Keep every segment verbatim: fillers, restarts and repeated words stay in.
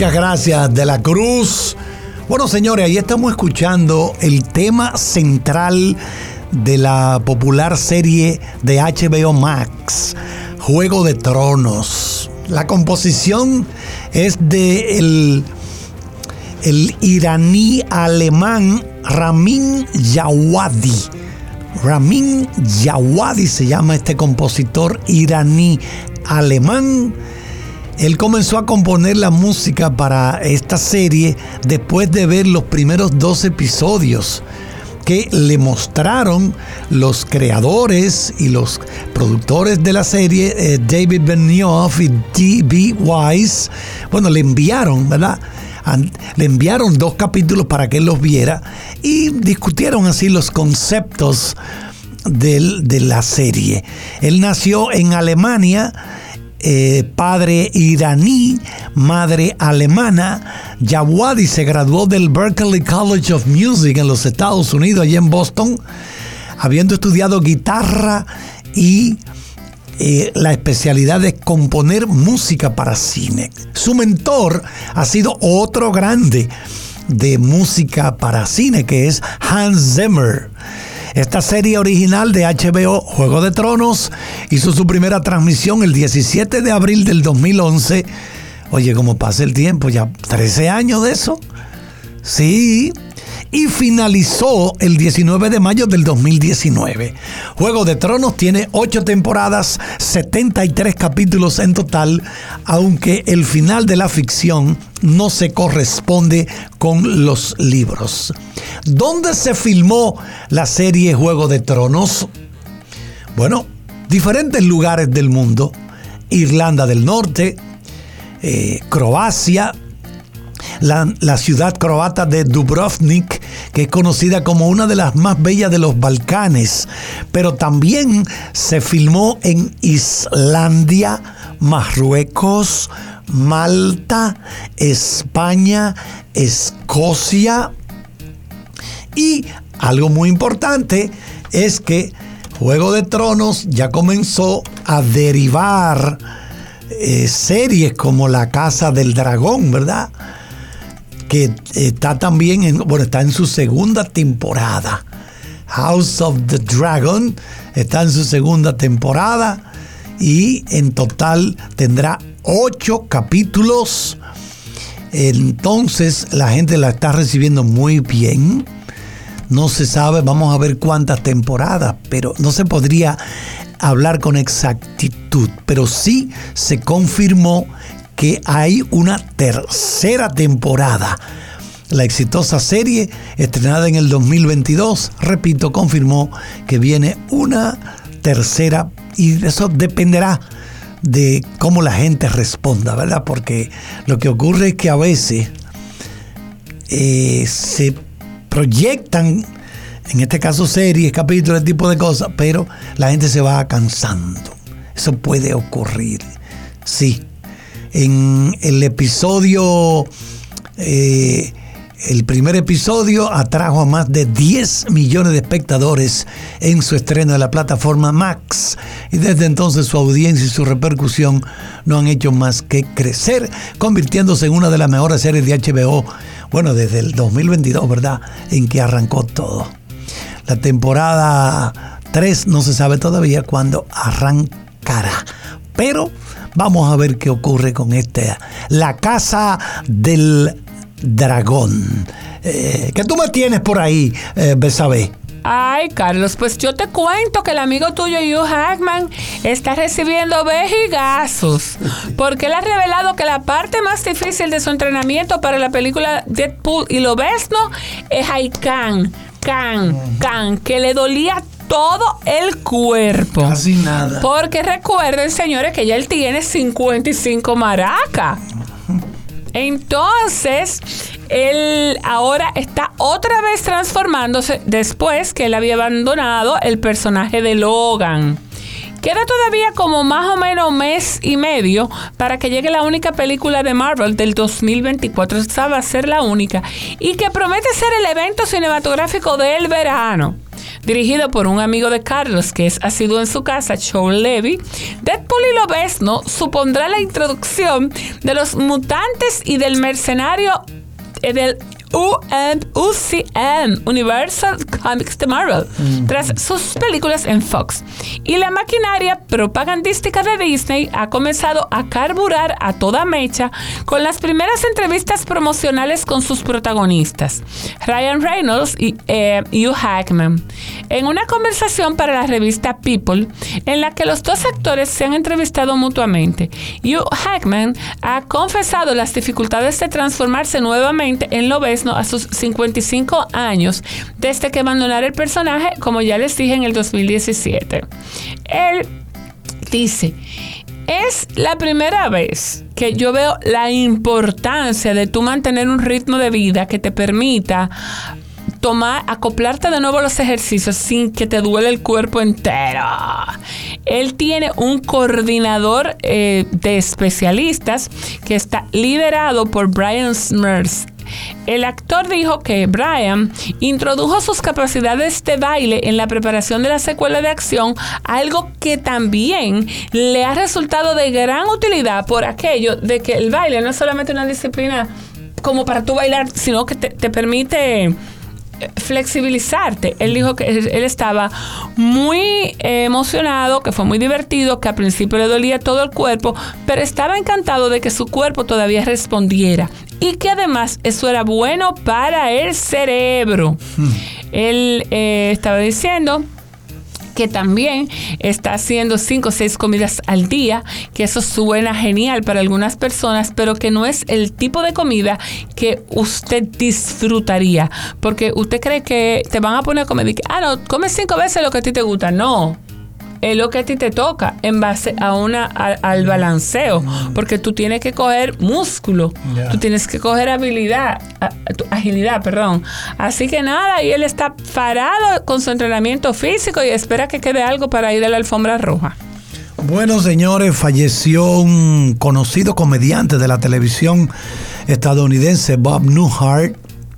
Muchas gracias, De la Cruz. Bueno, señores, ahí estamos escuchando el tema central de la popular serie de H B O Max, Juego de Tronos. La composición es de el, el iraní alemán Ramin Djawadi. Ramin Djawadi se llama este compositor iraní alemán. Él comenzó a componer la música para esta serie después de ver los primeros dos episodios que le mostraron los creadores y los productores de la serie, eh, David Benioff y D B Weiss. Bueno, le enviaron, ¿verdad? Le enviaron dos capítulos para que él los viera y discutieron así los conceptos del, de la serie. Él nació en Alemania. Eh, padre iraní, madre alemana. Djawadi se graduó del Berklee College of Music en los Estados Unidos, allí en Boston, habiendo estudiado guitarra y eh, la especialidad de componer música para cine. Su mentor ha sido otro grande de música para cine, que es Hans Zimmer. Esta serie original de H B O, Juego de Tronos, hizo su primera transmisión el diecisiete de abril del dos mil once. Oye, cómo pasa el tiempo, ya trece años de eso. Sí. Y finalizó el diecinueve de mayo del dos mil diecinueve. Juego de Tronos tiene ocho temporadas, setenta y tres capítulos en total, aunque el final de la ficción no se corresponde con los libros. ¿Dónde se filmó la serie Juego de Tronos? Bueno, diferentes lugares del mundo. Irlanda del Norte, eh, Croacia, La, la ciudad croata de Dubrovnik, que es conocida como una de las más bellas de los Balcanes, pero también se filmó en Islandia, Marruecos, Malta, España, Escocia. Y algo muy importante es que Juego de Tronos ya comenzó a derivar eh, series como La Casa del Dragón, ¿verdad? Que está también en, bueno, está en su segunda temporada. House of the Dragon está en su segunda temporada y en total tendrá ocho capítulos. Entonces la gente la está recibiendo muy bien. No se sabe, vamos a ver cuántas temporadas, pero no se podría hablar con exactitud. Pero sí se confirmó que hay una tercera temporada. La exitosa serie, estrenada en el dos mil veintidós, repito, confirmó que viene una tercera, y eso dependerá de cómo la gente responda, ¿verdad? Porque lo que ocurre es que a veces eh, se proyectan, en este caso series, capítulos, ese tipo de cosas, pero la gente se va cansando. Eso puede ocurrir, sí. En el episodio, eh, el primer episodio atrajo a más de diez millones de espectadores en su estreno de la plataforma Max. Y desde entonces su audiencia y su repercusión no han hecho más que crecer, convirtiéndose en una de las mejores series de H B O, bueno, desde el dos mil veintidós, ¿verdad?, en que arrancó todo. La temporada tres no se sabe todavía cuándo arrancará, pero vamos a ver qué ocurre con esta La Casa del Dragón. Eh, ¿Qué tú me tienes por ahí, eh, Besabé? Ay, Carlos, pues yo te cuento que el amigo tuyo, Hugh Jackman, está recibiendo vejigazos porque él ha revelado que la parte más difícil de su entrenamiento para la película Deadpool y Lobezno es ahí Khan, Khan, Khan, que le dolía todo el cuerpo. Casi nada. Porque recuerden, señores, que ya él tiene cincuenta y cinco maracas. Entonces, él ahora está otra vez transformándose después que él había abandonado el personaje de Logan. Queda todavía como más o menos un mes y medio para que llegue la única película de Marvel del dos mil veinticuatro. Esta va a ser la única. Y que promete ser el evento cinematográfico del verano. Dirigido por un amigo de Carlos que es asiduo en su casa, Joel Levy, Deadpool y Lobezno supondrá la introducción de los mutantes y del mercenario eh, del U C M, Universal Comics de Marvel, mm. tras sus películas en Fox. Y la maquinaria propagandística de Disney ha comenzado a carburar a toda mecha con las primeras entrevistas promocionales con sus protagonistas, Ryan Reynolds y eh, Hugh Jackman, en una conversación para la revista People, en la que los dos actores se han entrevistado mutuamente. Hugh Jackman ha confesado las dificultades de transformarse nuevamente en Lobezno a sus cincuenta y cinco años desde que abandonara el personaje, como ya les dije, en el dos mil diecisiete. Él dice: es la primera vez que yo veo la importancia de tú mantener un ritmo de vida que te permita tomar, acoplarte de nuevo a los ejercicios sin que te duele el cuerpo entero. Él tiene un coordinador eh, de especialistas que está liderado por Brian Smers. El actor dijo que Brian introdujo sus capacidades de baile en la preparación de la secuela de acción, algo que también le ha resultado de gran utilidad por aquello de que el baile no es solamente una disciplina como para tú bailar, sino que te, te permite flexibilizarte. Él dijo que él estaba muy emocionado, que fue muy divertido, que al principio le dolía todo el cuerpo, pero estaba encantado de que su cuerpo todavía respondiera y que además eso era bueno para el cerebro. Hmm. Él eh, estaba diciendo que también está haciendo cinco o seis comidas al día, que eso suena genial para algunas personas, pero que no es el tipo de comida que usted disfrutaría, porque usted cree que te van a poner a comer y que, ah, no, come cinco veces lo que a ti te gusta. No, es lo que a ti te toca en base a una a, al balanceo, porque tú tienes que coger músculo, yeah. tú tienes que coger habilidad, a, a, agilidad, perdón. Así que nada, y él está parado con su entrenamiento físico y espera que quede algo para ir a la alfombra roja. Bueno, señores, falleció un conocido comediante de la televisión estadounidense, Bob Newhart.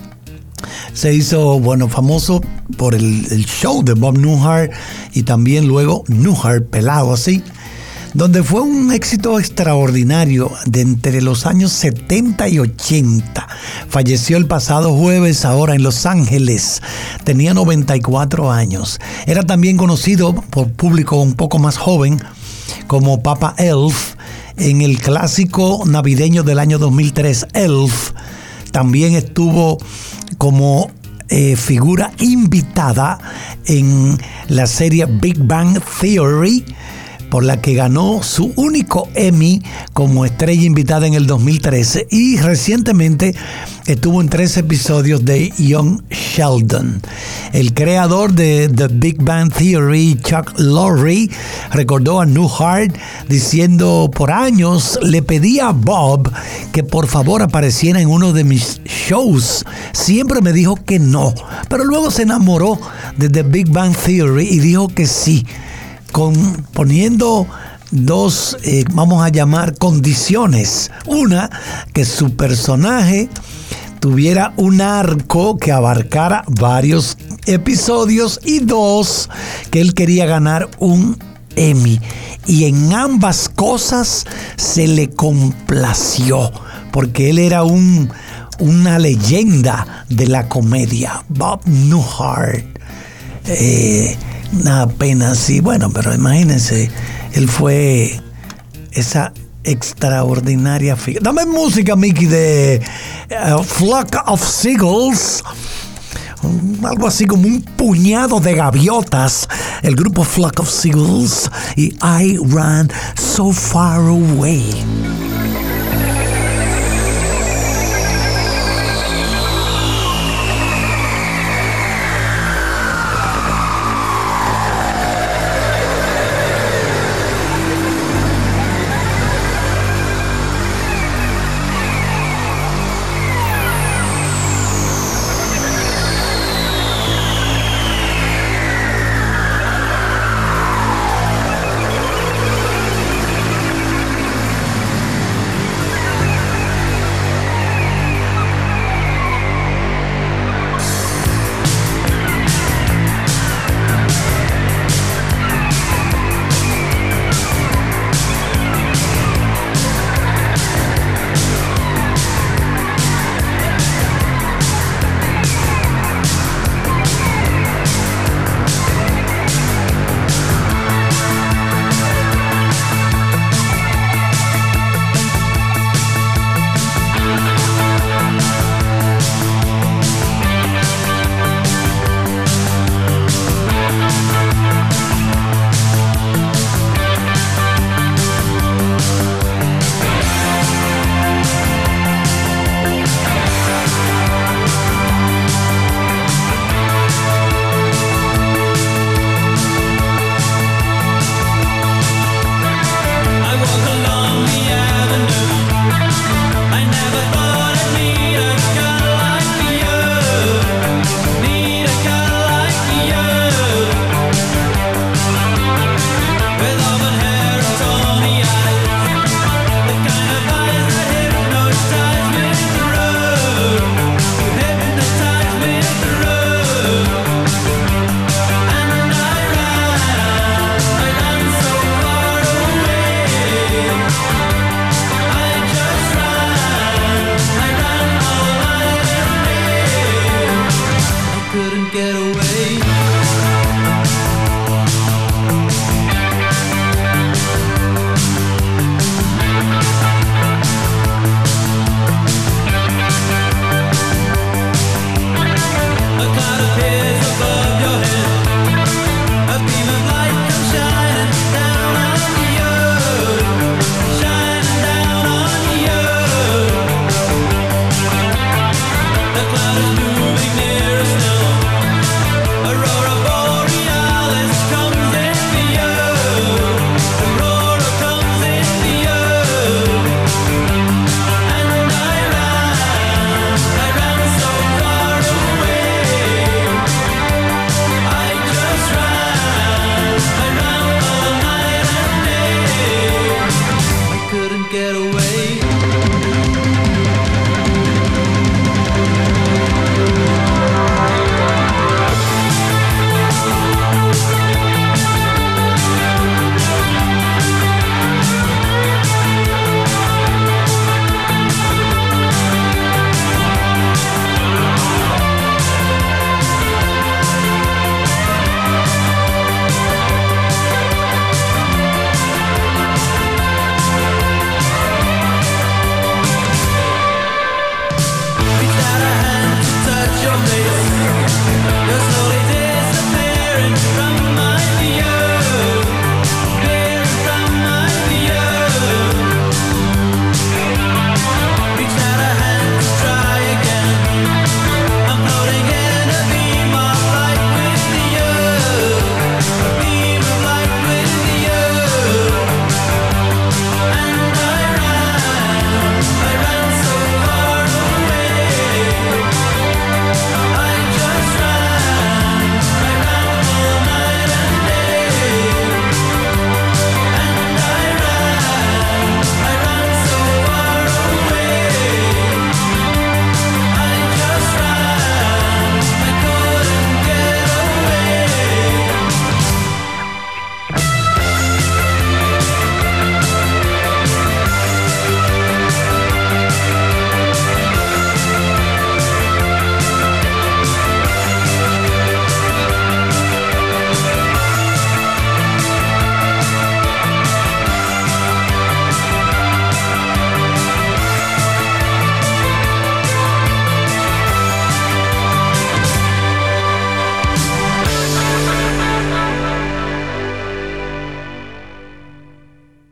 Se hizo, bueno, famoso por el, el show de Bob Newhart y también luego Newhart pelado así, donde fue un éxito extraordinario de entre los años setenta y ochenta. Falleció el pasado jueves ahora en Los Ángeles. Tenía noventa y cuatro años. Era también conocido por público un poco más joven como Papa Elf en el clásico navideño del año dos mil tres, Elf. También estuvo como eh, figura invitada en la serie Big Bang Theory, por la que ganó su único Emmy como estrella invitada en el dos mil trece, y recientemente estuvo en tres episodios de Young Sheldon. El creador de The Big Bang Theory, Chuck Lorre, recordó a Newhart diciendo: por años le pedí a Bob que por favor apareciera en uno de mis shows. Siempre me dijo que no, pero luego se enamoró de The Big Bang Theory y dijo que sí, con, poniendo dos, eh, vamos a llamar, condiciones. Una, que su personaje tuviera un arco que abarcara varios episodios, y dos, que él quería ganar un Emmy. Y en ambas cosas se le complació, porque él era un, una leyenda de la comedia, Bob Newhart. Eh, Una pena, sí, bueno, pero imagínense, él fue esa extraordinaria figura. Dame música, Mickey, de uh, Flock of Seagulls, algo así como un puñado de gaviotas, el grupo Flock of Seagulls y I Ran So Far Away.